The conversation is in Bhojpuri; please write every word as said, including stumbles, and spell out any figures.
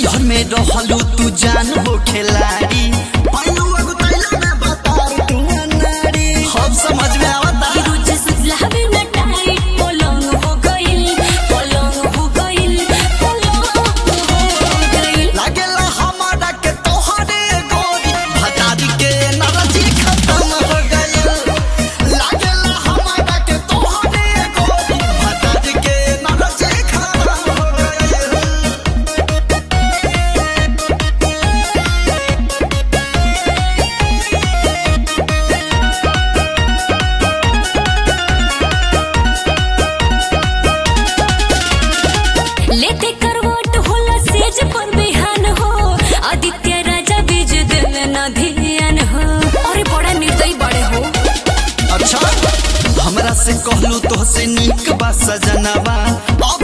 नैहर में रहलू तू जान हो खिलाड़ी पहलू अगुतैला में बता तू नारी हम समझ में आवता रोज सुलह में नटाई पलंग हो गइल पलंग हो गइल पलंग हो गइल लागेला हमारा के तोहरे गोरी भतारी के नरजी खत्म हो गइल लागेला हमारा के तोहरे गोरी भतारी के नरजी खत्म हो गइल। लेते करवट होला सेज पर बिहान हो आदित्य राजा बीज दिल न धियान हो अरे बड़ा निर्दयी बड़े हो। अच्छा हमरा से कहलू तो से नीक बा सजनवा।